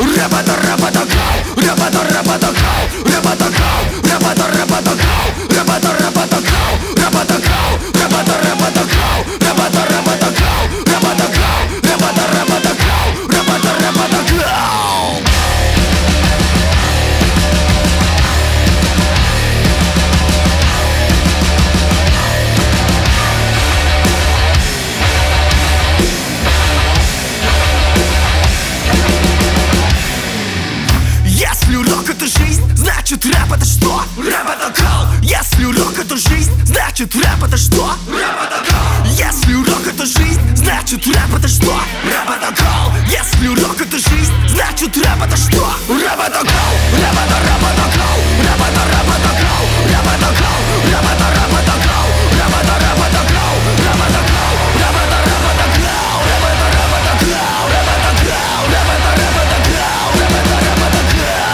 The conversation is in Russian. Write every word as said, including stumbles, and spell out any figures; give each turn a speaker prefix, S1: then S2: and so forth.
S1: рэп это, рэп это кал, рэп это, рэп это кал, рэп это кал, рэп это, рэп это кал, рэп это, рэп это кал, рэп это кал, рэп это, рэп это кал, рэп это, рэп это кал, рэп это кал, рэп это, рэп это кал, рэп это, рэп это кал. Если рок это жизнь, значит рэп это что? Рэп это кал. Если рок это жизнь, значит рэп это что? Рэп это кал. Если рок это жизнь, значит рэп это что? Рэп это кал. Если рок это жизнь, значит рэп это что? Рэп это кал.